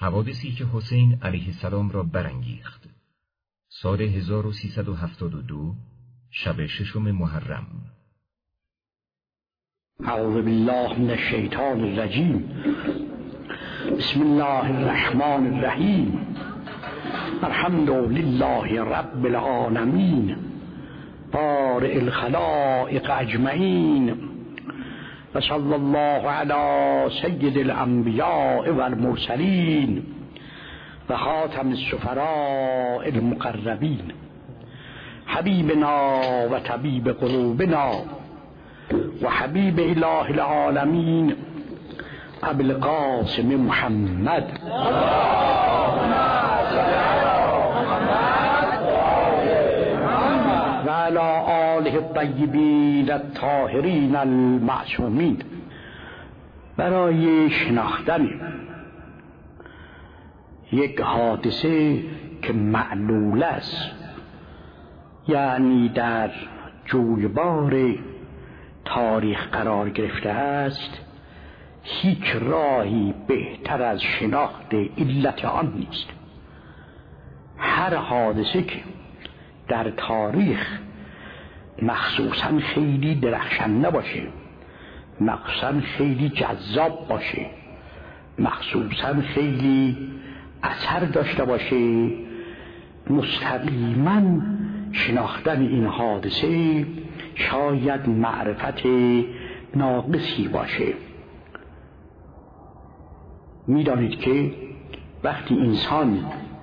حوادثی که حسین علیه السلام را برانگیخت. سال 1372 شب 6 محرم. اعوذ بالله من الشیطان الرجیم. بسم الله الرحمن الرحیم. الحمد لله رب العالمین بارئ الخلائق اجمعین و صلی الله علی سید الانبیاء والمرسلین و خاتم السفراء المقربین حبیبنا و طبیب قلوبنا و حبیب اله العالمین ابی القاسم محمد و علی آله الطیبین الطاهرین المعصومین. برای شناختن یک حادثه که معلول است، یعنی در جویبار تاریخ قرار گرفته است، هیچ راهی بهتر از شناخت علت آن نیست. هر حادثه که در تاریخ مخصوصاً خیلی درخشنده باشه، مخصوصاً خیلی جذاب باشه، مخصوصاً خیلی اثر داشته باشه، مستقیما شناختن این حادثه شاید معرفت ناقصی باشه. میدانید که وقتی انسان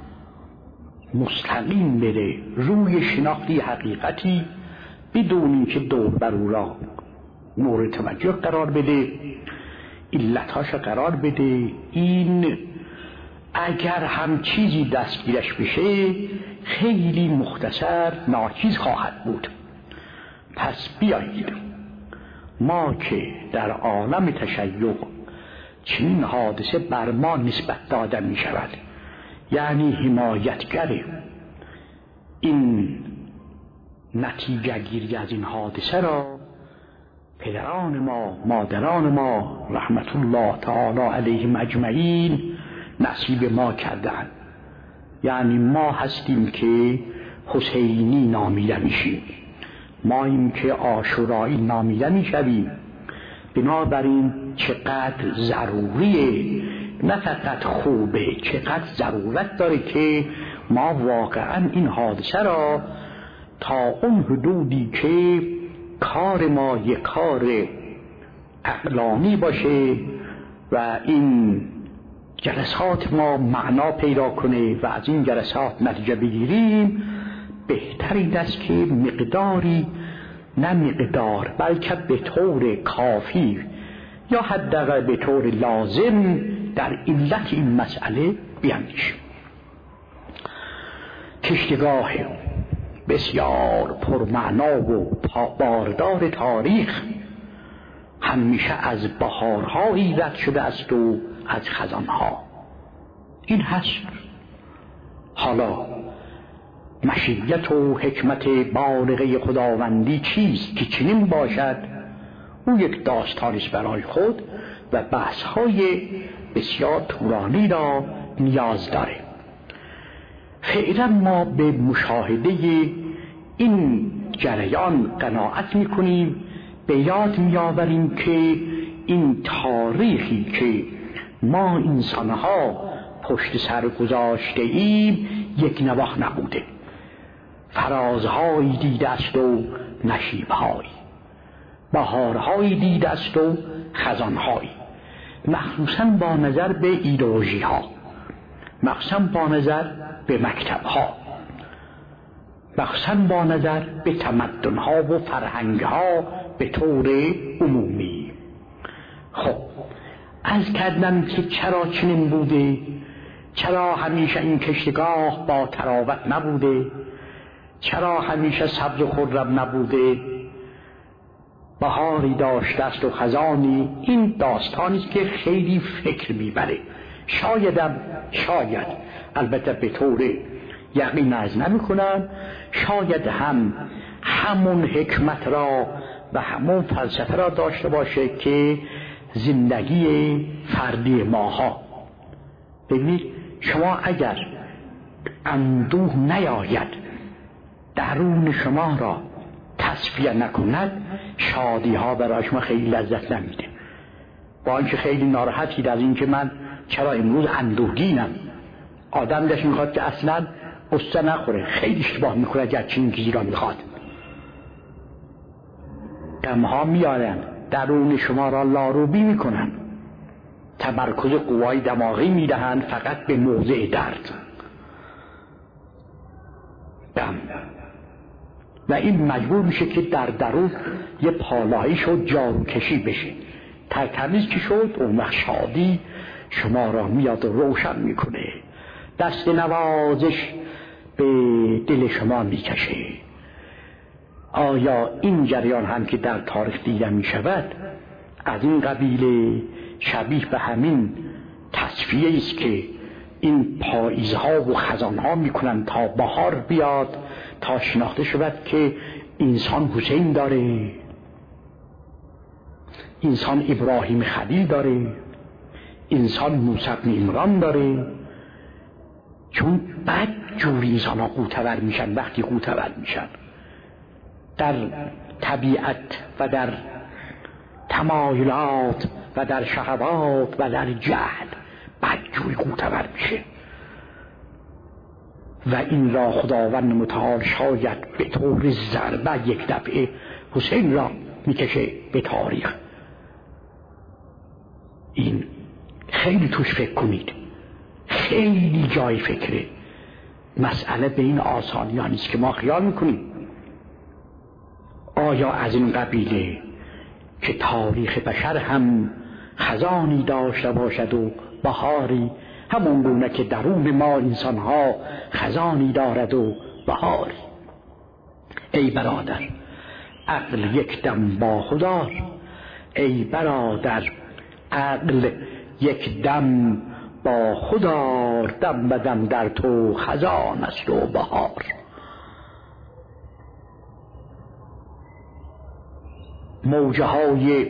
مستقیم بره روی شناختی حقیقتی بدون اینکه دور بر او را مورد توجه قرار بده، علتهاش قرار بده، این اگر هم چیزی دستگیرش بشه خیلی مختصر ناچیز خواهد بود. پس بیایید ما که در عالم تشیع چنین حادثه بر ما نسبت داده می شود، یعنی حمایتگر این نتیجه گیری از این حادثه را پدران ما، مادران ما رحمت الله تعالی علیهم اجمعین نصیب ما کردن. یعنی ما هستیم که حسینی نامیده میشیم، ماییم که عاشورایی نامیده میشویم. بنابراین چقدر ضروریه، نه فقط خوبه، چقدر ضرورت داره که ما واقعا این حادثه را تا اون حدودی که کار ما یک کار عقلانی باشه و این جلسات ما معنا پیدا کنه و از این جلسات نتیجه بگیریم، بهترین است که مقداری، نه مقدار بلکه به طور کافی یا حداقل به طور لازم در علت این مسئله بیاندیشیم. کشتگاه بسیار پرمعنا و باردار تاریخ همیشه از بهارهایی رد شده است و از خزانها. این هست. حالا مشیت و حکمت بالغه خداوندی چیست که چنین باشد؟ او یک داستانیست برای خود و بحث‌های بسیار طولانی را نیاز داره. فعلا ما به مشاهده این جریان قناعت می‌کنیم، به یاد می‌آوریم که این تاریخی که ما انسان‌ها پشت سر گذاشته ایم یک نواخت نبوده. فرازهایی دیده است و نشیبهایی، بهارهایی دیده است و خزانهایی، مخصوصاً با نظر به ایدئولوژی ها، مخصوصاً با نظر به مکتب ها، مخصوصاً با نظر به تمدن ها و فرهنگ ها به طور عمومی. خب از کردن که چرا چنین بوده، چرا همیشه این کشتگاه با تراوت نبوده، چرا همیشه سبز و خرم نبوده، بهاری داشته است و خزانی. این داستانی است که خیلی فکر میبره. شاید البته به طور یقین از نمیکنم، شاید همون حکمت را و همون فلسفه را داشته باشه که زندگی فردی ماها، ببینید شما اگر اندوه نیاید درون شما را تصفیه نکند، شادی ها برای شما خیلی لذت نمیده. با اینکه خیلی ناراحتید از اینکه من چرا امروز اندوهگینم، آدم داشت میخواد که اصلا قصه نخوره، خیلی اشتباه میکنه گرچه این چیزی را میخواد. غمها میارن درون شما را لاروبی میکنن، تمرکز قوای دماغی میدهند فقط به موضع درد. غم و این مجبور میشه که در درون یه پالایش و جاروکشی بشه. ترتمیز که شد اون وقت شادی شما را میاد و روشن میکنه، دست نوازش به دل شما میکشه. آیا این جریان هم که در تاریخ دیده میشود از این قبیل شبیه به همین تصفیه است که این پاییزها و خزانها میکنن تا بهار بیاد، تا شناخته شود که انسان حسین داره، انسان ابراهیم خلیل داره، انسان موسی بن عمران داره. چون بد جور انسان ها قوتور میشن وقتی قوتور میشن در طبیعت و در تمایلات و در شهوات و در جهل، بد جوری قوتور میشه. و این را خداوند متعال شاید به طور ضربه یک دفعه حسین را میکشه به تاریخ. این خیلی توش فکر کنید، خیلی جای فکره. مسئله به این آسانی ها نیست که ما خیال میکنیم. آیا از این قبیله که تاریخ بشر هم خزانی داشته باشد و بهاری، همون گونه که درون ما انسان ها خزانی دارد و بهاری؟ ای برادر عقل یک دم با خودار، ای برادر عقل یک دم با خودار، دم بدم در تو خزان است و بهار. موجه های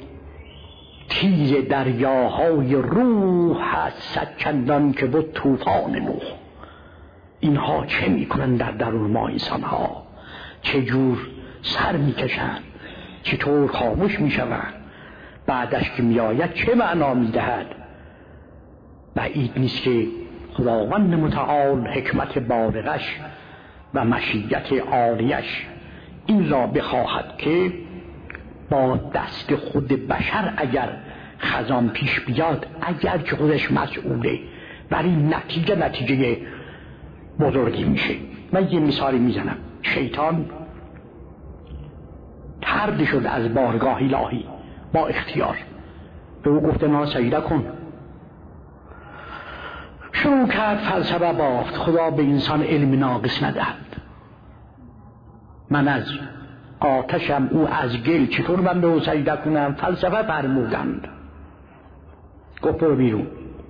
تیز دریاهای روح هست صد چندان که بود طوفان نوح. اینها چه میکنن در درون ما انسان ها؟ چه جور سر میکشن، چطور خاموش میشون، بعدش که میآید چه معنا میدهد؟ بعید نیست که خداوند متعال حکمت بالغش و مشیت عالیش این را بخواهد که با دست خود بشر اگر خزان پیش بیاد، اگر که خودش مسئوله، ولی نتیجه بزرگی میشه. من یه مثالی میزنم. شیطان طرد شد از بارگاه الهی با اختیار، به او گفته نه سجده کن. شروع کرد فلسفه بافت. خدا به انسان علم ناقص ندهد. من از آتشم او از گل، چطور من به او سجده کنم؟ فلسفه فرمودند. گفت برو بیرون.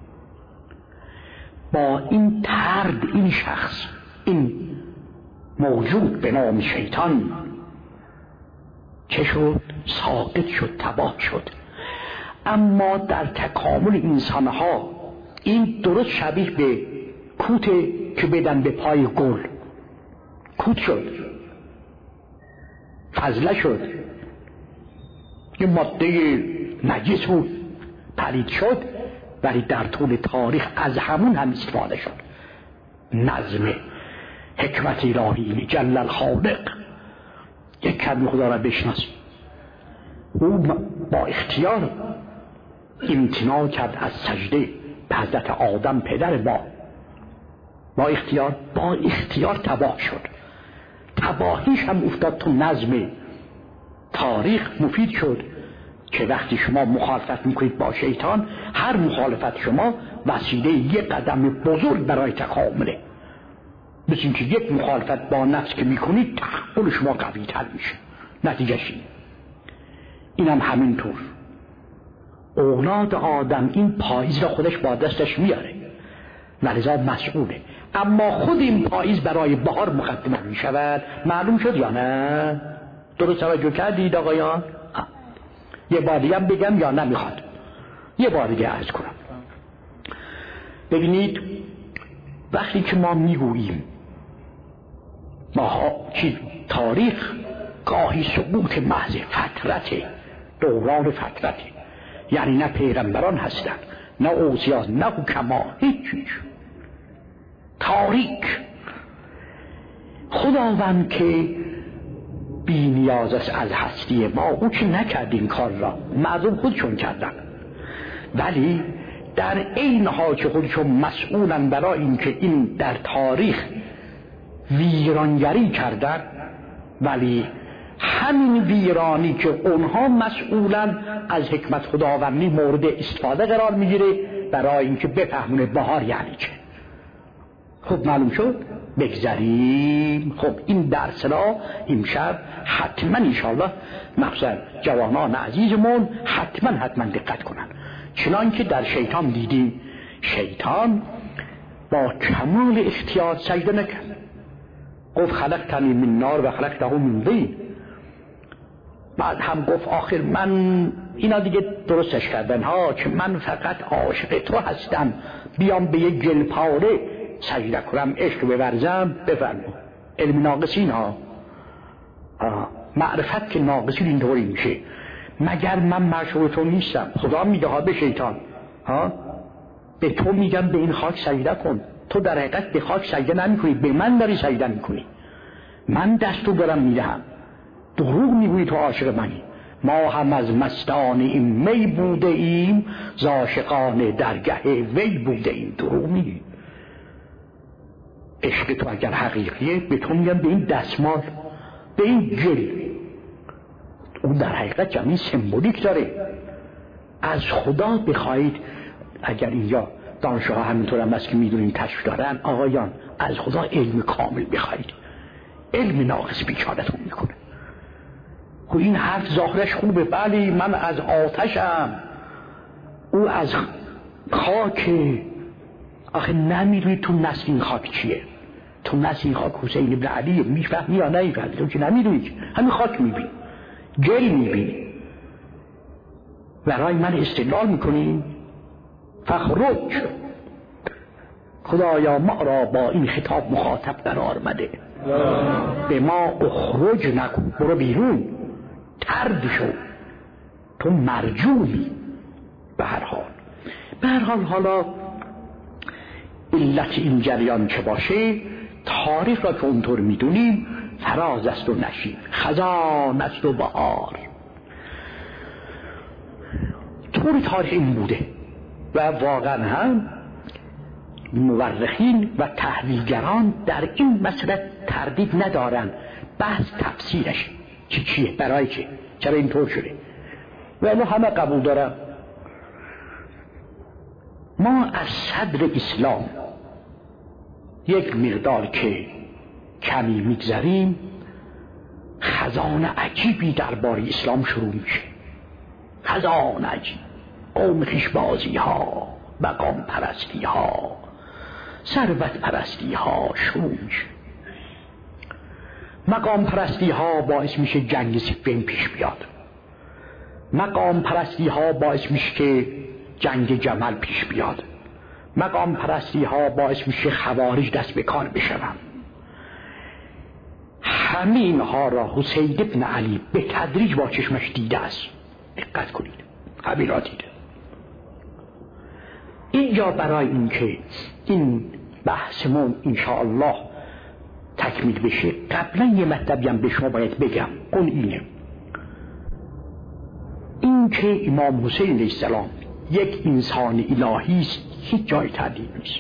با این طرد این شخص، این موجود به نام شیطان چه شد؟ ساقط شد، تباه شد. اما در تکامل انسانها این درست شبیه به کوت که بدن به پای گل، کوت شد، فضله شد، یه ماده نجس بود، پلید شد، ولی در طول تاریخ از همون هم استفاده شد. نظم حکمت الهی جل الخالق. یک کمی خدا را بشناس. او با اختیار امتناع کرد از سجده به حضرت آدم پدر ما. با اختیار تباه شد. تباهیش هم افتاد تو نظم تاریخ. مفید شد که وقتی شما مخالفت میکنید با شیطان، هر مخالفت شما وسیله یک قدم بزرگ برای تکامله. مثل اینکه یک مخالفت با نفس که میکنید، تحمل شما قوی تر میشه. نتیجهش این هم همینطور. اولاد آدم این پاییز را خودش با دستش میاره و لذا مسئوله. اما خود این پاییز برای بهار مقدمه میشود. معلوم شد یا نه؟ درست توجه کردید آقایان؟ یه بار دیگه بگم یا نمیخواد؟ یه بار دیگه عرض کنم. ببینید وقتی که ما میگوییم تاریخ گاهی سقوط محض فترت، دوران فترت، یعنی نه پیغمبران هستند نه اوصیا نه حکما، هیچ تاریک. خداوند که بی نیاز است از هستی ما، او که نکرد این کار را، مردم خودشون کردن، ولی در این حال که خودشون مسئولن برای اینکه این در تاریخ ویرانگری کردن، ولی همین ویرانی که اونها مسئولن از حکمت خداوندی مورد استفاده قرار میگیره برای اینکه بفهمونه بهار یعنی چه. خب معلوم شد؟ بگذاریم. خب این درس را امشب حتما انشاءالله مخصوصا جوانان عزیزمون حتما دقت کنن، چنان که در شیطان دیدیم شیطان با کمال اختیار سجده نکرد، گفت خلقتنی من نار و خلقته من طین. بعد هم گفت آخر من اینا دیگه درستش کردن ها که من فقط عاشق تو هستم، بیام به یک گلپاره سجده کنم عشق بورزم. بفرما علم ناقصین ها، معرفت که ناقصین اینطوری میشه. مگر من معشوق تو نیستم؟ خدا میگه ها به شیطان به تو میگم به این خاک سجده کن، تو در حقیقت به خاک سجده نمی کنی، به من داری سجده میکنی، من دستو دارم میدهم. دروغ میگویی تو عاشق منی. ما هم از مستان این می بوده ایم، ز عاشقان درگه وی بوده ایم. دروغ میگی. عشق تو اگر حقیقیه به تو میگم به این دستمال، به این گل، اون در حقیقت جمعی سمبولیک داره. از خدا بخواهید، اگر اینجا دانشجوها همینطور هم است که میدونیم تشریف دارن، آقایان از خدا علم کامل بخواهید، علم ناقص بیچارتون میکنه. خب این حرف ظاهرش خوبه، بلی من از آتشم، او از خاک. آخه نمیدونی تو نسل این خاک چیه؟ تو نسل این خاک حسین ابن علی میفهمی یا نمیفهمی؟ تو که نمیدونی، همین خاک میبینی، گل میبینی، برای من استدلال میکنی. فخرج، خدایا ما را با این خطاب مخاطب قرار مده، به ما اخرج نکن، برو بیرون، ترد شو، تو مرجومی. به هر حال حالا علت این جریان چه باشه، تاریخ را که اونطور میدونیم فراز است و نشیب، خزان است و بهار. طور تاریخ این بوده و واقعا هم مورخین و تحلیلگران در این مسئله تردید ندارن. بحث تفسیرش چیه، برای چه، چرا اینطور شده، و اینو همه قبول دارن. ما از صدر اسلام یک مقدار که کمی میگذریم، خزان عجیبی درباره اسلام شروع میشه. خزان عجیب، قوم خویشبازی ها، مقام پرستی ها، ثروت پرستی ها شروع میشه. مقام پرستی ها باعث میشه جنگ صفین پیش بیاد، مقام پرستی ها باعث میشه که جنگ جمل پیش بیاد، مقام پرستی ها باعث میشه خوارج دست به کار بشوند. همین ها را حسین ابن علی به تدریج با چشمش دیده است. دقت کنید، همین را دیده. اینجا برای اینکه این بحثمون انشاءالله تکمیل بشه، قبلا یه مطلبی هم به شما باید بگم. اون اینه، این که امام حسین علیه السلام یک انسان الهی است، هیچ جای تردید نیست.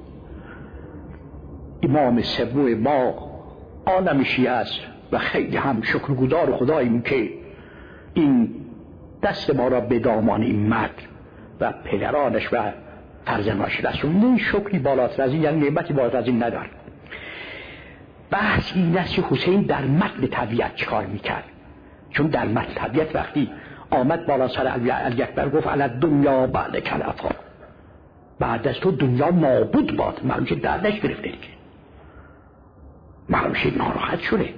امام سوم ما عالم شیعه است و خیلی هم شکرگزار خداییم که این دست ما را به دامان این مرد و پدرانش و فرزندانش رسونده. شکری بالاتر از این، یعنی نعمتی بالاتر از این ندارد. بحث این است که حسین در متن طبیعت چکار میکرد، چون در متن طبیعت وقتی آمد بالا سر علی اکبر گفت علی دنیا بعد کلفا، بعد از تو دنیا نابود باد. معلوم شد دردش گرفته دیگه، معلوم شد ناراحت شده.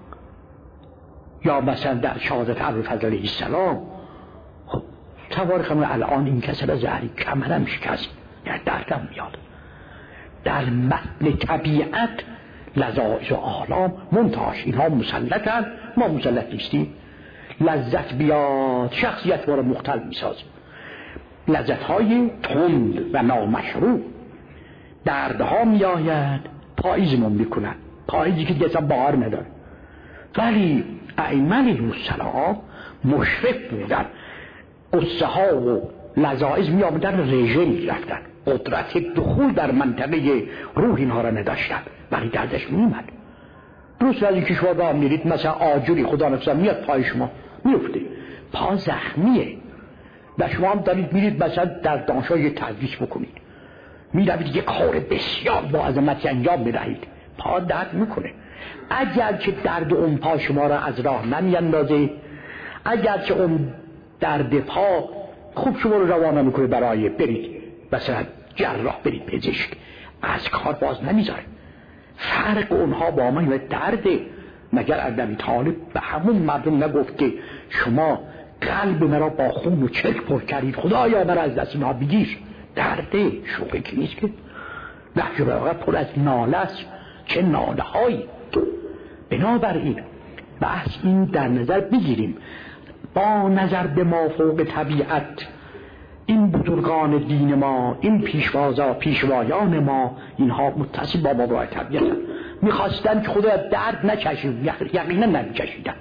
یا مثلا در شهادت ابوالفضل علیه السلام، خب توارخمون الان این کسر زهری کمرم شکست، یعنی دردم میاد. در متن طبیعت لذایذ و آلام منتهاش، اینها مسلطن، ما مسلط نیستیم. لذت بیاد شخصیت ما را مختل میسازیم، لذت‌های تند و نامشروع. دردها میآید پاییزمون میکنن، پاییزی که دیگه بهار نداره. ولی ائمه علیهم السلام مشرف بودن، قصه ها و لذایذ می آمدن رژه می رفتن، قدرت دخول در منطقه روح اینها را نداشتن، ولی دردش می اومد. درست از این که شما راه میرید مثلا آجوری خدا نفسه میاد پای شما میفته، پا زخمیه و شما هم دارید میرید مثلا در دانشگاه یه تدریس بکنید، میروید یه کار بسیار با عظمتی انجام بدهید، پا درد میکنه. اگر که درد اون پا شما را از راه نمیاندازه، اگر که اون درد پا خوب شما رو روانه میکنه برای برید مثلا جراح، برید پزشک، از کار باز نمیذاره. فرق اونها با ما این درده. مگر ابی طالب به همون مردم نگفت که شما قلب مرا با خون و چرک پر کردید، خدایا مرا از دست اینها بگیر؟ درده شوخی که نیست که. نهج البلاغه پر از ناله است، چه ناله هایی. بنابراین بحث این در نظر بگیریم، با نظر به مافوق طبیعت این بزرگان دین ما، این پیشوایان ما، اینها متصل با مافوق طبیعت میخواستن که خدا درد نکشید، یقینا نمیکشیدن.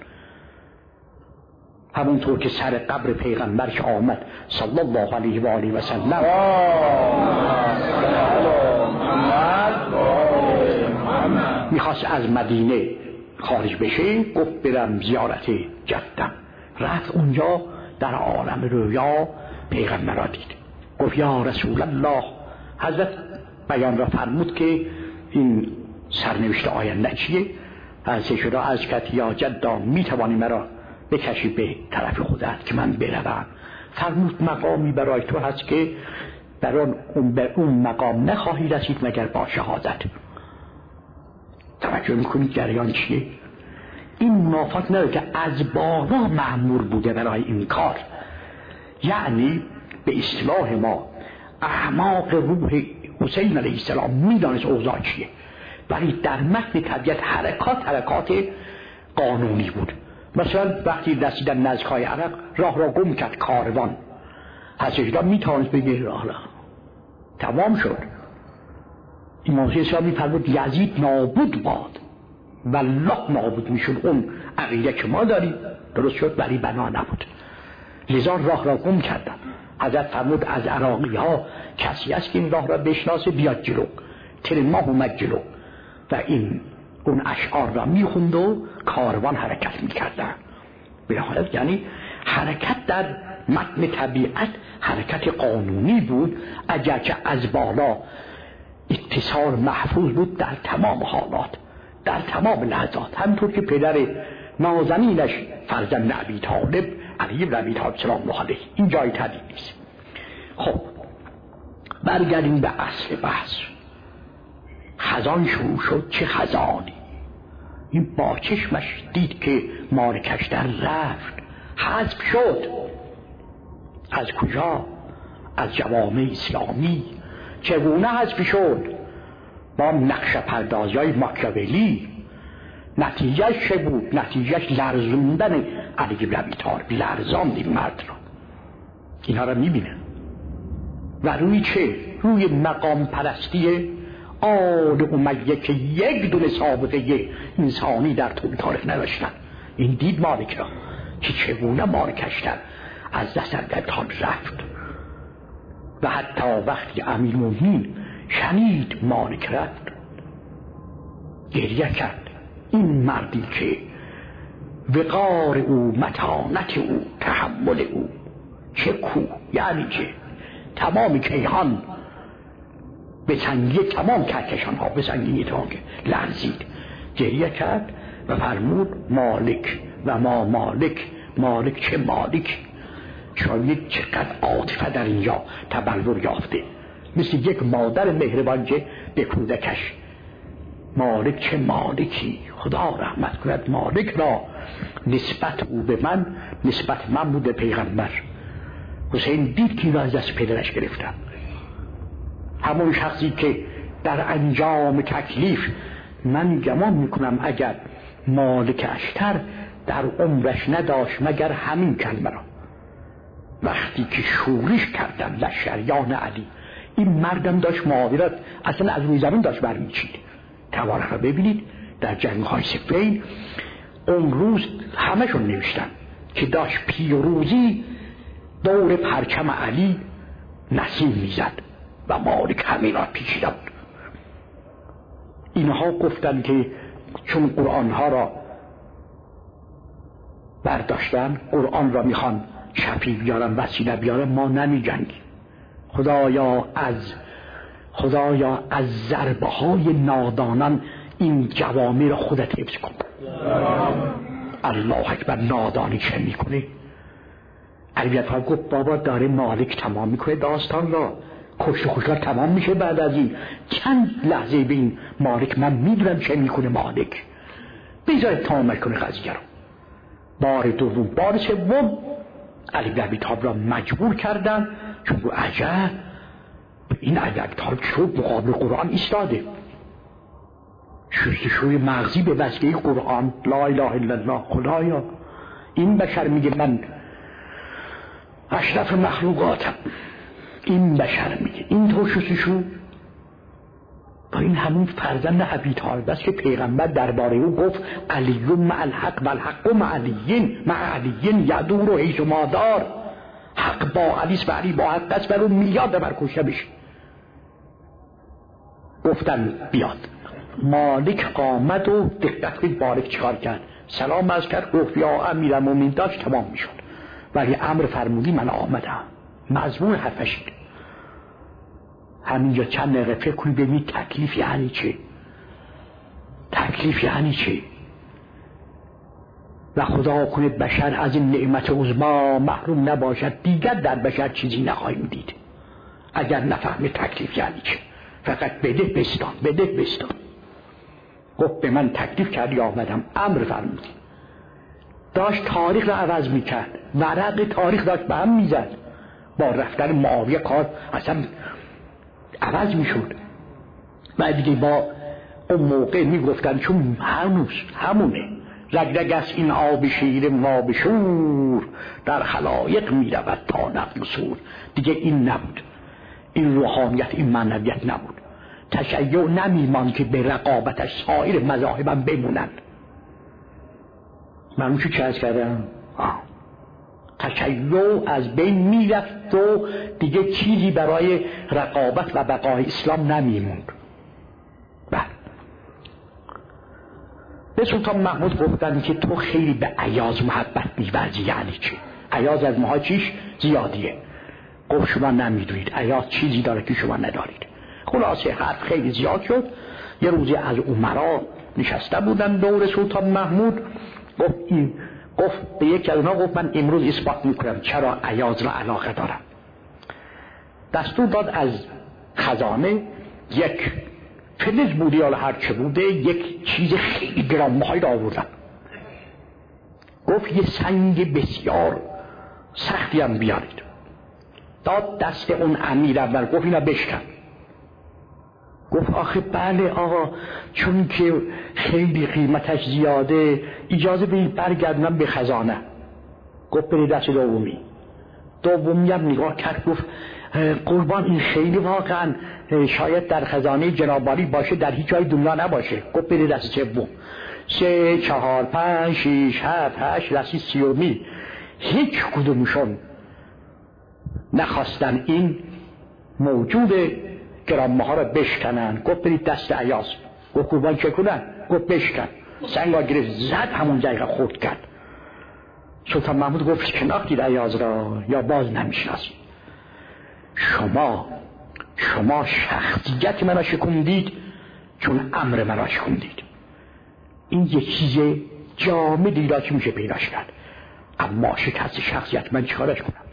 همونطور که سر قبر پیغمبر که آمد صلی الله علیه و آله و سلم میخواست از مدینه خارج بشه، گفت برم زیارت جدم. رفت اونجا در عالم رویا پیغمبر را دید، گفت یا رسول الله. حضرت بیان را فرمود که این سرنوشت آینده چیه. حضرت شده از کت یا جدا میتوانی مرا بکشی به طرف خودت که من بروم. فرمود مقامی برای تو هست که به اون مقام نخواهی رسید مگر با شهادت. توجه میکنید جریان چیه؟ این منافات نداره که از بالا مأمور بوده برای این کار، یعنی به اصطلاح ما اعماق روح حسین علیه السلام میدانست اوضاع چیه، ولی در متن طبیعت حرکات قانونی بود. مثلا وقتی رسیدن نزدیکای عرق راه را گم کرد کاروان، حضرت میتوانست بگه راه را تمام شد. امام حسین میفرمود یزید نابود باد والله نابود میشد. اون عقیده که ما داریم درست شد ولی بنا نبود، لذا راه را گم کردن. حضرت فرمود از عراقی ها کسی است که این راه را بشناسه بیاد جلو. ترماه اومد جلو و این اون اشعار را میخوند و کاروان حرکت میکردن. به حالت یعنی حرکت در متن طبیعت حرکت قانونی بود، اگر که از بالا اتصال محفوظ بود در تمام حالات، در تمام لحظات. همطور که پدر نازنینش فرزند ابی طالب علی بن ابی طالب سلام الله علیه، این جای تردید نیست. خب برگردیم به اصل بحث. خزان شروع شد، چه خزانی. این با چشمش دید که مالکش در رفت، حذف شد. از کجا؟ از جوامع اسلامی. چگونه حذف شد؟ با نقش پردازی های ماکیاولی. نتیجهش چه بود؟ نتیجهش لرزوندن علی بن ابی طالب، لرزاند این مرد را. اینها را میبینه و روی چه؟ روی مقام پرستی آل امیه که یک دونه سابقه انسانی در طول تاریخ نداشتن. این دید مالک را که چگونه مالکش در از دست تان رفت. و حتی وقتی امیرالمومنین شنید مالک رفت گریه کرد. این مردی که وقار او، متانت او، تحمل او، چه کوه، یعنی که تمام کیهان به سنگی تمام کهکشان ها به سنگی تانگه لرزید. گریه کرد و فرمود مالک و ما مالک. مالک چه مالک؟ شاید چقدر عاطفه در اینجا تبلور یافته، مثل یک مادر مهربان که به کودکش. مالک چه مالکی، خدا رحمت کند مالک را. نسبت او به من نسبت من بود به پیغمبر. حسین دید که از دست پدرش گرفتم همون شخصی که در انجام تکلیف من گمان میکنم اگر مالک اشتر در عمرش نداشت مگر همین کلمه را، وقتی که شورش کردن لشکریان علی، این مردم داشت معاویه اصلا از روی زمین داشت برمیچید. تواریخ را ببینید در جنگ‌های صفین اون روز همشون نوشتن که داشت پیروزی دور پرچم علی نسیم میزد و مالک همین را پیچیده بود. اینها گفتن که چون قرآنها را برداشتن، قرآن را میخوان چپی بیارن وسیله بیارن، ما نمی جنگیم. خدایا از ضربه های نادانان این جوامع را خودت حفظ کن. الله اکبر. نادانی چه میکنه؟ علی ها گفت بابا داره مالک تمام میکنه داستان را، کشت خوشار تمام میشه بعد از این چند لحظه به این مالک من میدونم چه میکنه مالک، بذار تمامش کنه قضیه رو. بار دوم بار سوم علی بن ابی طالب را مجبور کردن، چون گو عجب این علی بن ابی طالب شد مقابل قرآن ایستاده، شوی مغزی به وسیله قرآن لا اله الا الله. خدایا این بشر میگه من اشرف مخلوقاتم، این بشر میگه این تو شو با این همون فرزند ابی طالب است که پیغمبر درباره او گفت علی مع الحق و الحق مع علی، مع علی یدور حیث ما دار. حق با علی است و علی با حق است و اون میاد بر کشته بشه. گفتن بیاد. مالک آمد و دقت کنید مالک چیکار کرد؟ سلام عرض کرد، گفت یا امیرالمومنین، داشت تمام میشد ولی امر فرمودی من آمدم. مضمون حرفش همینجا چند دقیقه فکر کنید ببینید تکلیف یعنی چه؟ تکلیف یعنی چه؟ و خدا کنه بشر از این نعمت عظما محروم نباشد، دیگر در بشر چیزی نخواهیم دید اگر نفهمه تکلیف یعنی چه. فقط بده بستان بده بستان. گفت به من تکلیف کردی آمدم، امر فرمودی. داشت تاریخ را عوض میکرد، ورق تاریخ داشت به هم میزد. با رفتن معاویه کار اصلا عوض میشد و دیگه با اون موقع میگفتن چون هنوز همونه رگ است این آب شیر ما بشور، در خلایق میرود تا نقل سور. دیگه این نبود، این روحانیت این معنویت نبود. تشیع نمیمان که به رقابتش سایر مذاهبم بمونن. من اون چه عرض کردم؟ تشیع از بین میرفت و دیگه چیزی برای رقابت و بقای اسلام نمیموند. بله. به سلطان محمود گفتن که تو خیلی به ایاز محبت می‌ورزی. یعنی چی؟ ایاز از ماها چیش زیادیه. گفت شما نمیدونید ایاز چیزی داره که شما ندارید. خلاصه حرف خیلی زیاد شد. یه روزی از امرا نشسته بودن دور سلطان محمود، گفت به یکی از اونا گفت من امروز اثبات میکنم چرا ایاز را علاقه دارم. دستور داد از خزانه یک فلز بوده یا هر چه بوده یک چیز خیلی گرانبهایی را آوردن. گفت یه سنگ بسیار سختی هم بیارید. داد دست اون امیر اول، گفت اینا بشکن. گفت آخه بله آقا، چون که خیلی قیمتش زیاده اجازه بدید برگردونم به خزانه. گفت بری دست دومی هم نگاه کرد، گفت قربان این خیلی واقعا شاید در خزانه جنابعالی باشه، در هیچ جای دنیا نباشه. گفت بری دست سوم. 3 4 5 6 7 8 دستی 30 هیچ کدومشون نخواستن این موجود گرامه ها را بشکنن. گفت برید دست ایاز. گفت قربان چه کنن؟ گفت بشکن. سنگ ها گرفت زد، همون جایگه خورد کرد. سلطان محمود گفت شناختید ایاز را یا باز نمیشناسید؟ شما شخصیت من را شکندید چون امر من را شکندید. این یک چیز جامدی را که میشه پیداش کرد، اما شکست شخصیت من چیکارش کنم؟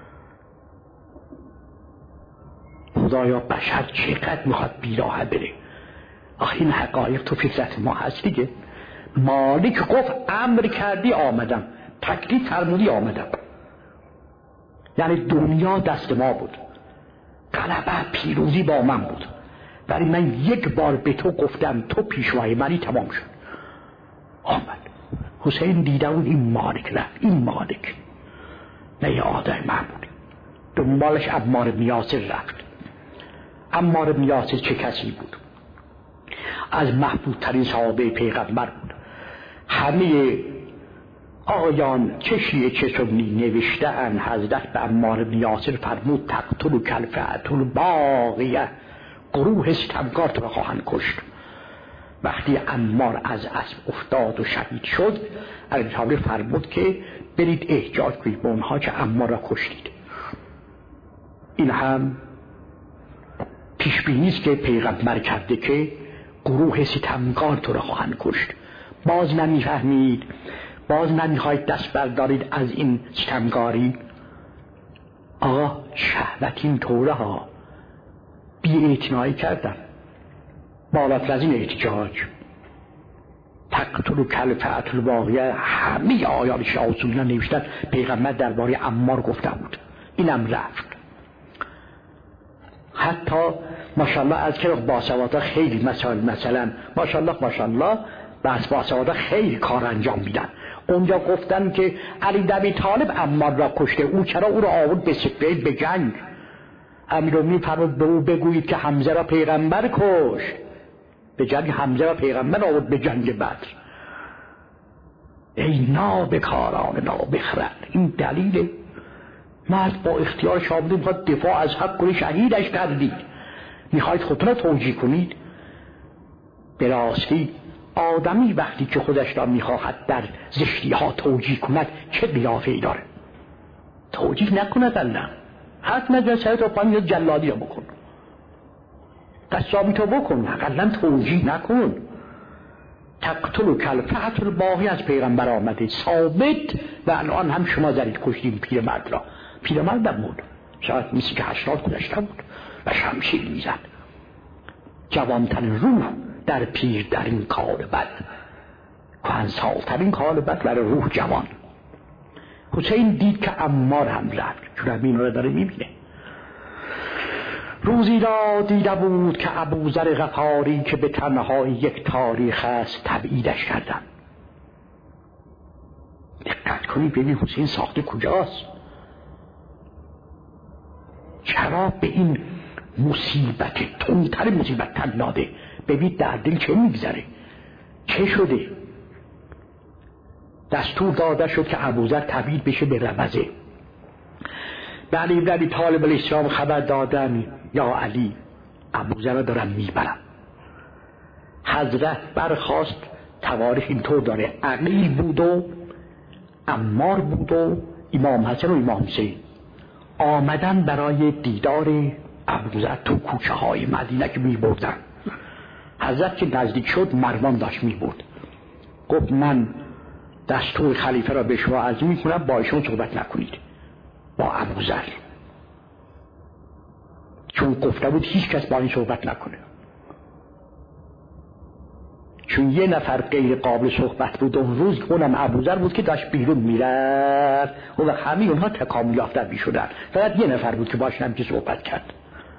خدایا بشر چقدر میخواد بیراه بره. آخه این حقایق تو فطرت ما هست دیگه. مالک گفت امر کردی آمدم، تکلیف فرمودی آمدم. یعنی دنیا دست ما بود، غلبه پیروزی با من بود، ولی من یک بار به تو گفتم تو پیشوای منی، تمام شد. آمد حسین دیده بود این مالک رفت، این مالک نه یه آدم معمولی، دنبالش عمار بن یاسر رفت. عمار بن یاسر چه کسی بود؟ از محبوب ترین صحابه پیغمبر بود. همه آقایان چه شیعه چه سنی نوشته‌اند حضرت به عمار بن یاسر فرمود تقتل کلفة الباغیه، گروه ستمکار تو را خواهند کشت. وقتی عمار از اسب افتاد و شهید شد، علی فرمود که برید احجاج کنید به اونها که عمار را کشتید. این هم پیش بینی است که پیغمبر کرده که گروه ستمکار تو را خواهند کشت. باز نمیفهمید، باز نمیخواید دست بردارید از این ستمکاری. آقا شهوت این طوره ها، بی اعتنایی کردن، بالاتر از این احتجاج. تقتل کلفة الباغیه، همه آیات شاوسونیان نوشتن پیغمبر درباره عمار گفته بود. اینم رفت. حتی ماشاءالله از که باسوادا خیلی مثلا ماشاءالله بس باسوادا خیلی کار انجام میدن. اونجا گفتن که علی بن ابی طالب عمار را کشته، او چرا او را آورد به سفید به جنگ؟ امیرالمومنین فرمود به او بگویید که حمزه را پیغمبر کشت، به جنگ حمزه را پیغمبر آورد به جنگ بدر. ای نابکاران نابخرد، این دلیل مرد با اختیار شامده میخواد دفاع از حق کنی، شهیدش کردید، میخواید خودتون را توجیه کنید؟ به راستی آدمی وقتی که خودش را میخواهد در زشتی ها توجیه کند چه قیافه‌ای داره؟ توجیه نکند الله، حد نجا سرت رو پایین جلادی رو بکن، قصابی تو بکن، اقلا توجیه نکن. تقتل کلفة الباغیه از پیغمبر آمده ثابت، و الان هم شما دارید کشتیم پیرمرد را. پیرمرد بود، شاید میسی که 80 گذشته بود و شمشیر میزد. جوانترین روح در پیر در این کار بد، کهنسالترین کار بد برای روح جوان. حسین دید که عمار هم رفت، چون همین رو داره میبینه. روزی را دیده بود که ابوذر غفاری که به تنهایی یک تاریخ است تبعیدش کردن. دقت کنید ببین حسین ساخته کجاست، چرا به این مصیبت تندتر مصیبت تن داده؟ ببین در دل چه میگذره، چه شده؟ دستور داده شد که ابوذر تبعید بشه به ربضه. به علی بن ابی طالب علیه السلام خبر دادن یا علی ابوذر را دارن میبرن. حضرت برخاست، تواریخ اینطور داره عقیل بود و عمار بود و امام حسن و امام حسین آمدن برای دیدار ابوذر تو کوچه های مدینه که میبردن. حضرت که نزدیک شد مروان داشت میبرد، گفت من دستور خلیفه را به شما عرض میکنم با ایشون صحبت نکنید، با ابوذر، چون گفته بود هیچ کس با این صحبت نکنه، چون یه نفر غیر قابل صحبت بود اون روز، اونم ابوذر بود که داشت بیرون میرفت و همه اونها تکامل یافته میشدن، فقط یه نفر بود که باش نمیشه صحبت کرد.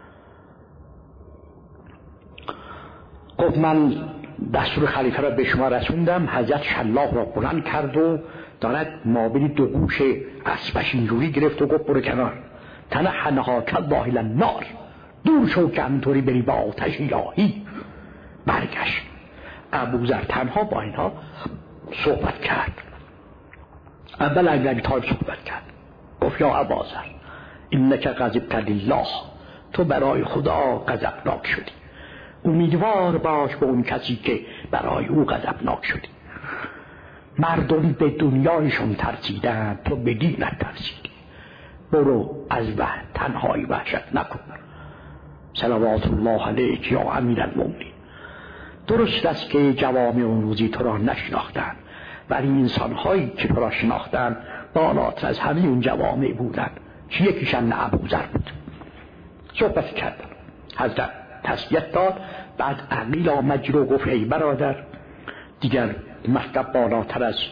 گفت من دستور خلیفه را به شما رسوندم. حضرت شلاق را بلند کرد و دارد مابین دو گوش اسبش اینجوری گرفت و گفت برو کنار، تنحنها کالله الی النار، دور شو که همینطوری بری به آتش الهی. برگشت. ابوذر تنها با اینها صحبت کرد. اول علی بن ابی طالب صحبت کرد، گفت یا ابوذر انک غضبت لله، تو برای خدا غضبناک شدی، امیدوار باش به اون کسی که برای او غضبناک شدی. مردم به دنیایشون ترسیدن، تو به دینت ترسیدی، برو از تنهایی وحشت نکن. صلوات الله علیک یا امیر المؤمنین. درست است که جوامع اون روزی تو را نشناختن، ولی انسانهایی که تو را شناختن بالاتر از همه اون جوامع بودن، که یکیشن ابوذر بود. صحبت کردن، حضرت تسلیت داد. بعد عقیل آمد جلو گفت ای برادر، دیگر مطلب بالاتر از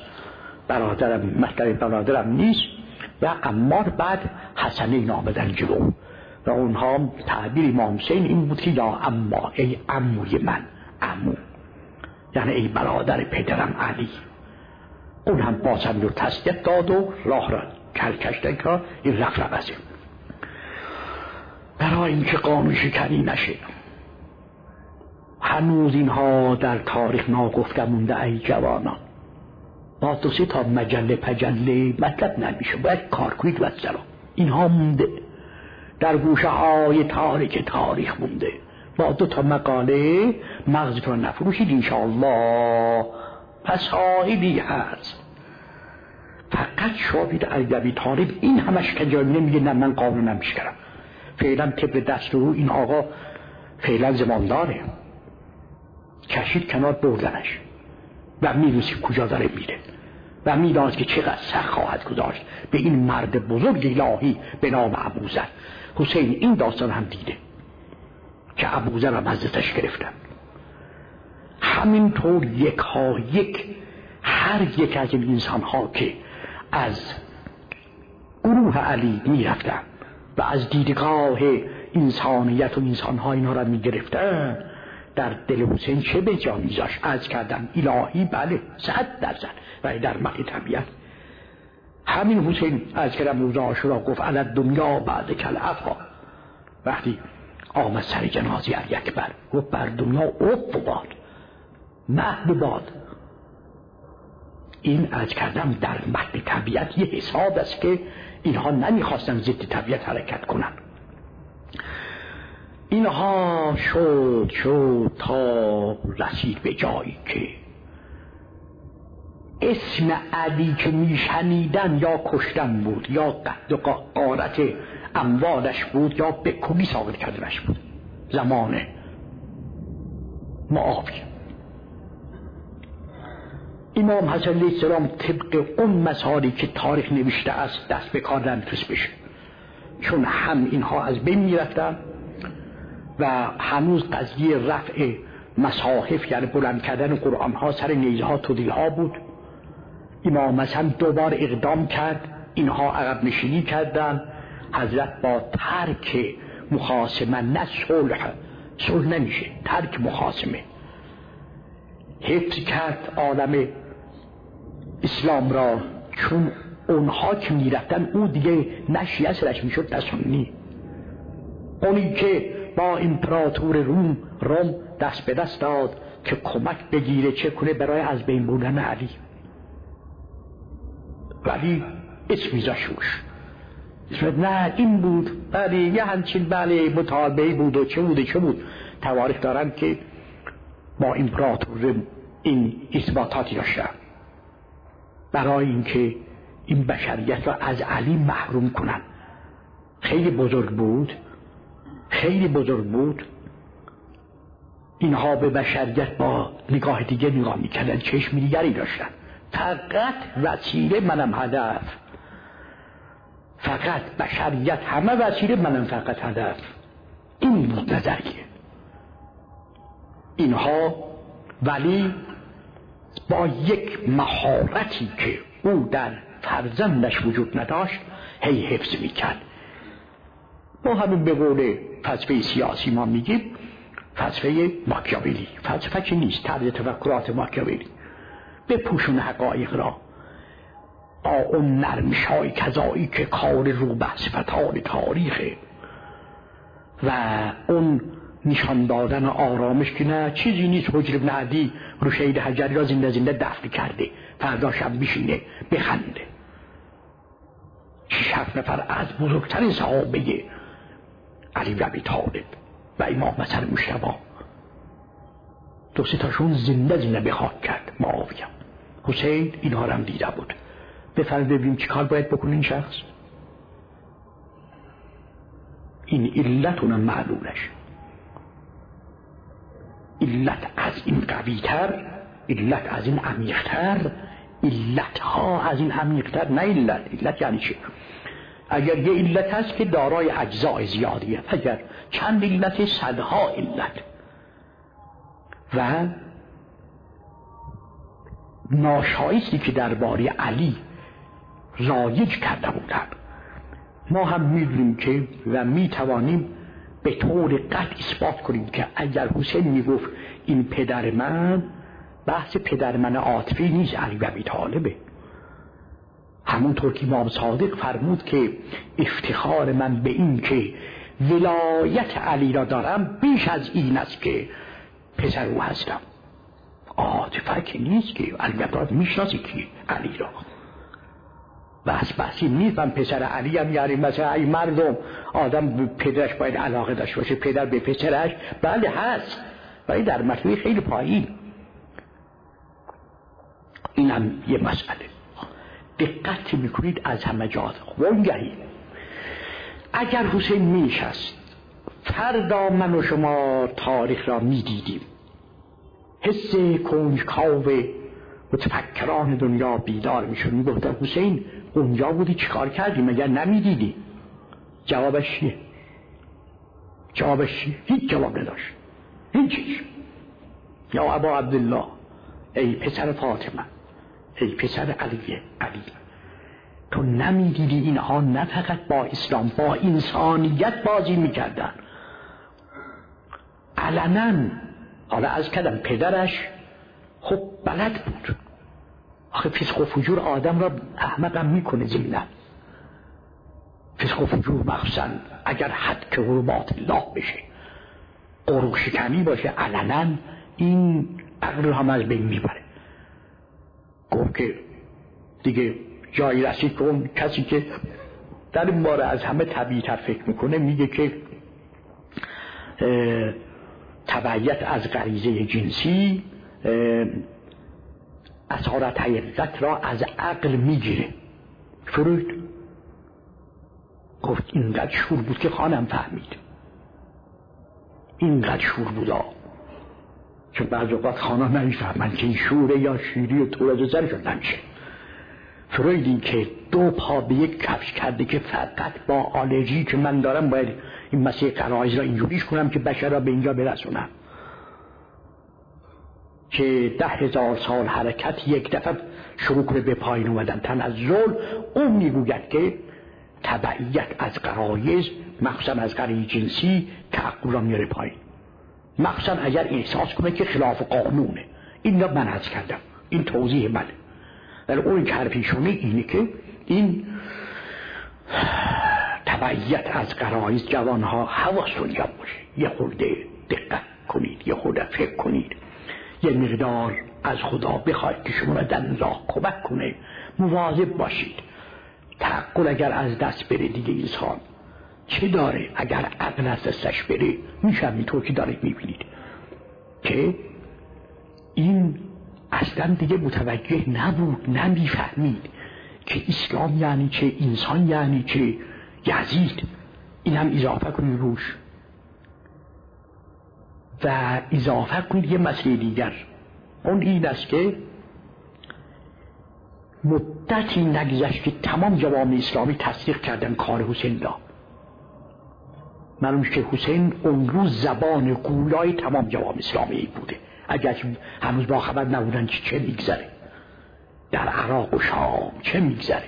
برادرم، مطلب برادرم نیست. و عمار بعد حسنین آمدن جلو، و اونها تعبیر امام حسین این بود که یا اما، ای عموی من، عمو یعنی ای برادر پدرم علی. اون هم بازم رو تصدیق داد و راه را کلکشتن که این رفت برای اینکه قانون شکنی نشه. هنوز اینها در تاریخ ناگفته مونده ای جوانان. با 2-3 تا مجله پجله مطلب نمیشه، باید کار کنید و سلام. اینها مونده در گوشه های تاریخ مونده. با 2 تا مقاله مغزتون نفروشید انشاءالله. پس آهیدی هست. فقط شاید علی ابی طالب این همش که جایی نمیگه نه من قانون نمیشکرم. فعلا طبق دستور این آقا فعلا زمانداره، کشید کنار بردنش و میدونست کجا داره میره و میدانست که چقدر سخت خواهد گذاشت به این مرد بزرگ الهی به نام ابوذر. حسین این داستان هم دیده که ابوذر هم حضرتش گرفتن. همینطور یک هر یک از این انسان ها که از گروه علی میرفتن و از دیدگاه انسانیت و انسان ها اینا را میگرفتن، در دل حسین چه به جا میذاشت؟ از کردن الهی بله 100%، ولی در مقی طبیعت. همین حسین از کردن روز عاشورا گفت علی الدنیا بعد کالعفا. وقتی آمد سر جنازه علی اکبر گفت بر دنیا عفو باد، محو باد. این از کردم در مقی طبیعت یه حساب است که اینها نمیخواستن ضد طبیعت حرکت کنن. اینها شد تا رسید به جایی که اسم علی که میشنیدن یا کشتن بود یا قد و غارت اموالش بود یا به کلی ساقط کردنش بود. زمان معاویه امام حسن علیه السلام طبق اون مسائلی که تاریخ نوشته است دست به کار نمیتونست بشه، چون هم اینها از بین میرفتن و هنوز قضیه رفع مصاحف یعنی بلند کردن قرآن ها سر نیزه ها تدیل ها بود. امام حسن دوبار اقدام کرد، اینها عقب نشینی کردن. حضرت با ترک مخاصمه نه صلح نمیشه، ترک مخاصمه حفظ کرد عالم اسلام را، چون اونها که میرفتن او دیگه نه شیعه سرش میشد نه سنی. اونی که با امپراتور روم دست به دست داد که کمک بگیره چه کنه برای از بین بردن علی، ولی اسمی زاشوش نه این بود بله یه همچین بله مطالبه بود و چه بود. تواریخ دارن که با امپراتور این اثباتاتی داشتن برای اینکه این بشریت را از علی محروم کنن. خیلی بزرگ بود. اینها به بشریت با نگاه دیگه نگاه میکردن، چشم دیگری داشتن. فقط وسیله منم هدف، فقط بشریت همه وسیله منم فقط هدف. این بود نظریه اینها. ولی با یک مهارتی که او در فرزندش وجود نداشت هی حفظ میکرد. ما همین به قول فلسفه سیاسی ما میگیم فلسفه ماکیاولی. فلسفه چی نیست، طرز تفکرات ماکیاولی. بپوشون حقایق را با اون نرمشای کذایی که کار رو به صفتان تاریخه و اون نشان دادن آرامش که نه چیزی نیست. حجر ابن عدی رو شهید حجری را زنده دفن کرده، فردا شب بشینه بخنده. 6-7 نفر از بزرگترین صحابه علی ابی طالب و امام حسن مجتبی 2-3 تاشون زنده به خاک کرد. معاویه حسین اینها را هم دیده بود. بفرمایید ببینیم چی کار باید بکنه این شخص. این علتون معلولش، علت از این قویتر، علت از این عمیقتر، علتها از این عمیقتر. نه علت یعنی چه؟ اگر یه علت هست که دارای اجزاء زیادیه، اگر چند علت صدها علت و ناشایستی که درباره علی رایج کرده بودن، ما هم میدونیم که و میتوانیم به طور قطع اثبات کنیم که اگر حسین میگفت این پدر من، بحث پدر من عاطفی نیست، علی و ابی طالبه. همونطور که امام صادق فرمود که افتخار من به این که ولایت علی را دارم بیش از این است که پسر او هستم. عاطفه که نیست که علی ابراهیم میشناسی که علی را، بس این نیست من پسر علی هم، یعنی مثلا این مردم آدم به پدرش باید علاقه داشته باشه، پدر به پسرش بله هست، ولی در مرتبه خیلی پایین. این هم یه مسئله دقت میکنید از همه جا. وانگهی اگر حسین میشست فردا من و شما تاریخ را میدیدیم، حس کنجکاو متفکران دنیا بیدار میشد، میگفتن حسین اونجا بودی چیکار کردی، مگر نمیدیدی؟ جوابش چیه؟ هیچ جواب نداشت، هیچ. یا ابا عبدالله، ای پسر فاطمه، ای پسر علی، تو نمیدیدی اینها نه فقط با اسلام، با انسانیت بازی میکردن علنا. حالا از کدم پدرش خب بلد بود، آخه فسق و فجور آدم را احمقم میکنه زینت. فسق و فجور مخصوصا اگر حد که حرمات الله بشه، عروق شکنی باشه علنا، این عقل هم از بین میبره. گفت که دیگه جایی رسید که اون کسی که در این باره از همه طبیعی تر فکر میکنه میگه که تبعیت از غریزه جنسی اسارت حقیقت را از عقل میگیره. فروید گفت اینقدر شور بود که خانم فهمید، اینقدر شور بودا، چون بعض اوقات خانم نمیفهمن که این شوره یا شیری و طور از سرشون نمیشه. فروید این که دو پا به یک کفش کرده که فقط با آلرژی که من دارم باید این مسیح غرایز را اینجوریش کنم که بشر را به اینجا برسونم، که 10,000 سال حرکت یک دفعه شروع کنه به پایین اومدن تنزل. اون میگوید که تبعیت از غرایز، مخصوصا از غریزه جنسی، تعقل را میاره پایین، مخصوصا اگر احساس کنه که خلاف قانونه. این را من عرض کردم، این توضیح منه. ولی اون که حرفیشونه اینه که این تبعیت از غرایز جوانها حواستون جمع باشه، یه خورده دقت کنید، یه خورده فکر کنید، یه مقدار از خدا بخواید که شما را در راه کمک کنه، مواظب باشید. تعقل اگر از دست بره دیگه انسان چه داره؟ اگر عقل از دستش بره میشه همینطور که دارید میبینید که این اصلا دیگه متوجه نبود، نمیفهمید که اسلام یعنی چه، انسان یعنی چه، یزید. این هم اضافه کنید روش و اضافه کنید یه مسئله دیگر، اون این است که مدتی نگذشت که تمام جوامع اسلامی تصدیق کردن کار حسین را. معلوم که حسین اون روز زبان گویای تمام جوامع اسلامی بوده، اگر هنوز با خبر نبودن چه میگذره در عراق و شام، چه میگذره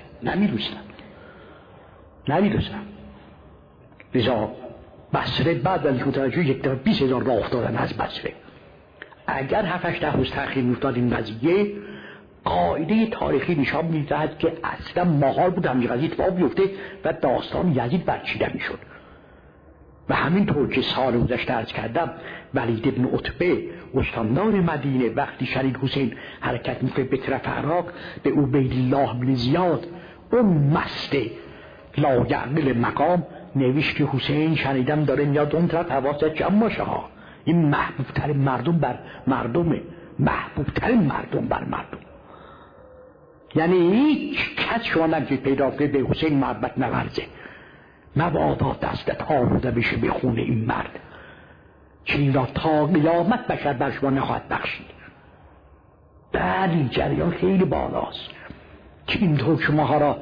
نمیدونستن. لذا بصره بعد از متوجه یک دفعه 20,000 راه افتادن از بصره. اگر 7-8 روز تأخیر می‌افتاد این قضیه، قاعده تاریخی نشان می‌دهد که اصلا محال بود همین قضیه اتفاق بیفته و داستان یزید برچیده می‌شد. و همینطور که سال گذشته عرض کردم، ولید بن عتبه استاندار مدینه وقتی شنید حسین حرکت می‌کنه به طرف عراق، به عبیدالله بن زیاد اون مست لایعقل مقام نوشت که حسین شنیدم داره میاد اون طرف، حواست جمع باشه ها، این محبوب‌ترین مردم بر مردمه، محبوب‌ترین مردم بر مردم. یعنی هیچ کس شما نمیتونید پیدا کنید به حسین محبت نورزه، مبادا دستت آلوده بشه به خون این مرد که این را تا قیامت بشر بر شما نخواهد بخشید. بلی جریان خیلی بالاست که اینطور شماها را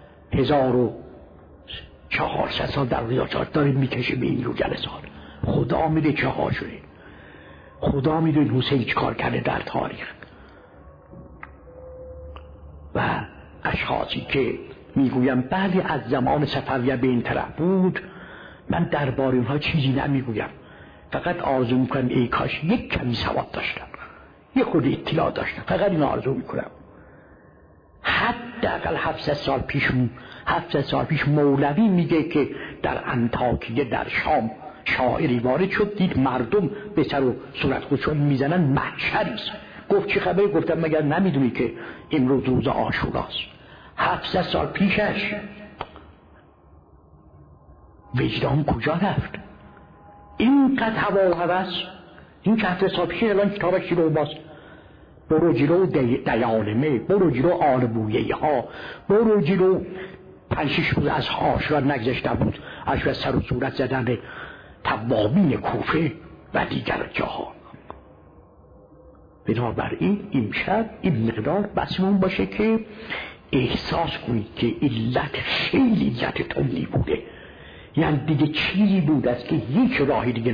1400 سال در ریاضات دارید میکشه به این رو جلسات. خدا میده چه ها شده، خدا میده این حسین چه کار کرده در تاریخ. و اشخاصی که میگویم بله از زمان صفویه به این طرف بود، من درباره اونها چیزی نمیگویم، فقط آرزو میکنم ای کاش یک کمی سواد داشتم، یک خود اطلاع داشتم، فقط این آرزو میکنم. حداقل 700 سال پیش مولوی میگه که در انطاکیه در شام شاعری وارد شد، دید مردم به سر و صورت خودشون میزنن، محشریست. گفت چه خبره؟ گفتم مگر نمیدونی که امروز روز عاشوراست؟ 700 سال پیشش. وجدان کجا رفت؟ اینقدر هوا و هوس. این که 700 سال پیش الان کتابش رو باست، برو جلو دیانمه، برو جلو آلبویه ها، برو جلو 5-6 روز از عاشورا نگذشته بود از سر و صورت زدن توابین کوفه و دیگر جاها. بنابراین امشب این مقدار بسمون باشه که احساس کنید که علت خیلی علت تندی بوده، یعنی دیگه چیزی بود است که هیچ راهی دیگه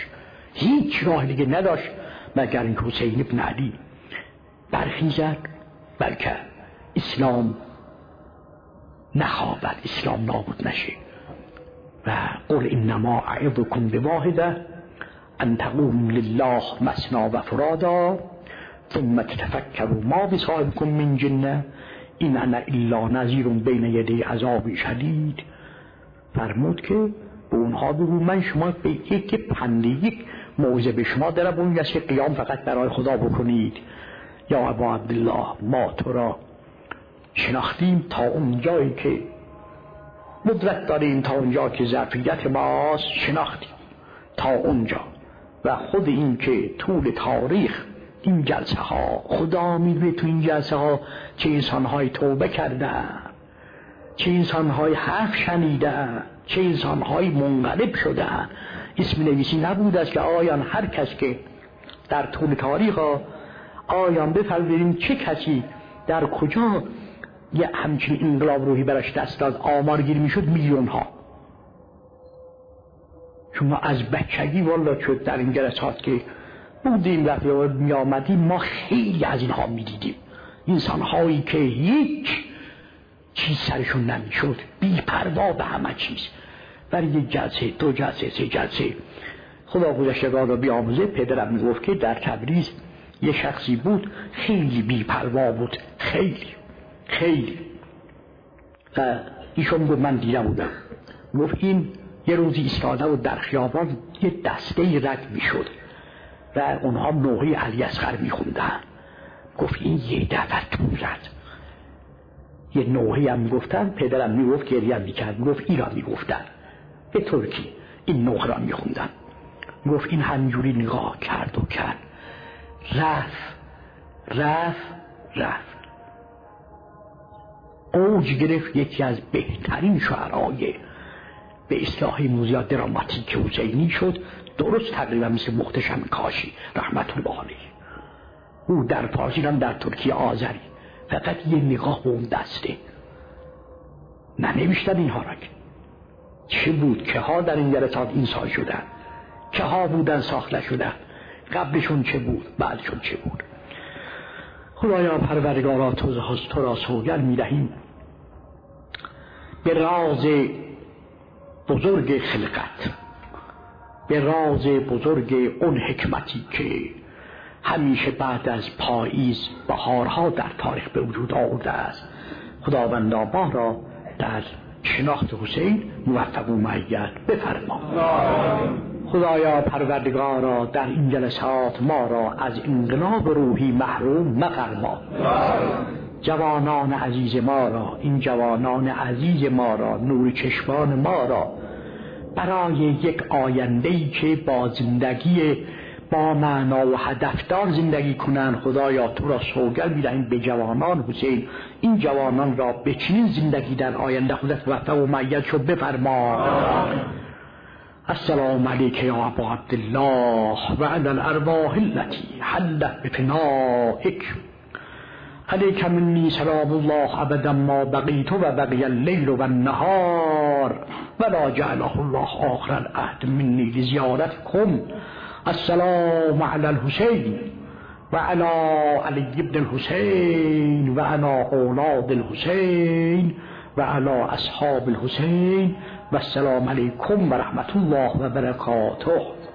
نداشت مگر این حسین ابن علی برخیزد بلکه اسلام نخوابد، اسلام نابود نشه. و قل انما اعظکم بواحده ان تقوموا لله مثنی و فرادا ثم تتفکروا ما بصاحبکم من جنه این انا الا نذیر بین یدی عذاب شدید. فرمود که به اونها بگو من شما به یک پنده، یک موعظه به شما دارم، اون است که قیام فقط برای خدا بکنید. یا ابا عبدالله ما تو را شناختیم تا اونجایی که قدرت داریم، تا اونجا که ظرفیت ماست شناختیم تا اونجا، و خود این که طول تاریخ این جلسه ها خدا میدونه تو این جلسه ها چه انسانهای توبه کردن، چه انسانهای حرف شنیدن، چه انسانهای منقلب شدن. اسم نویسی نبود است که آیان هر کس که در طول تاریخ آیان بفرماییم چه کسی در کجا یه همچین انقلاب روحی براش دست داد، آمار گیری میشد میلیون ها. شما از بچگی والا شد در این جلسات که بودیم رفت می آمدیم ما خیلی از اینها میدیدیم، انسان هایی که هیچ چیز سرشون نمیشد، بی پروا به همه چیز. برای یک جلسه، 2 جلسه، 3 جلسه خدا گذشتگان را بیاموزه. پدرم میگفت که در تبریز یه شخصی بود خیلی بی پروا بود، خیلی و ایشون گفت من دیدم بودم، گفت این یه روزی ایستاده و در خیابان یه دسته رد میشد و اونها نوحه علی اصغر میخوندن. گفت این یه دفعه تو زد، یه نوحه هم میگفتن، پدرم میگفت گریه هم میکرد، گفت این را میگفتن به ترکی، این نوحه را میخوندن. گفت این همجوری نگاه کرد رفت اوج گرفت. یکی از بهترین شعرهای به اصطلاح موزیات دراماتیک حسینی شد، درست تقریبا مثل محتشم کاشی رحمت الله علیه. او در فارسی هم در ترکی آذری، فقط یه نگاه به اون دسته ننوشتن اینها را. چه بود که ها در این جلسات انسان شدن، که ها بودن ساخته شدن، قبلشون چه بود، بعدشون چه بود. خدایا پروردگارا تو را سوگند می‌دهیم به راز بزرگ خلقت، به راز بزرگ اون حکمتی که همیشه بعد از پاییز بهارها در تاریخ به وجود آورده است. خداوندا ما را در شناخت حسین موفق و مؤید بفرما. خدایا پروردگارا در این جلسات ما را از انقلاب روحی محروم مفرما. جوانان عزیز ما را، این جوانان عزیز ما را، نور چشمان ما را برای یک آینده‌ای که با زندگی با معنا و هدفدار زندگی کنند، خدایا تو را سوگند می‌دهیم به جوانان حسین، این جوانان را به چنین زندگی در آینده خودت موفق و مؤید شو بفرما. السلام علیک یا ابا عبدالله و علی الارواح التي حلت بفنائک، علیک منی سلام الله ابدا ما بقیت و بقی اللیل و النهار ولا جعله الله آخر العهد منی لزیارتکم. السلام علی الحسین و علی علی ابن الحسین و انا اولاد الحسین و علی اصحاب الحسین و السلام علیکم و رحمت الله و برکاته.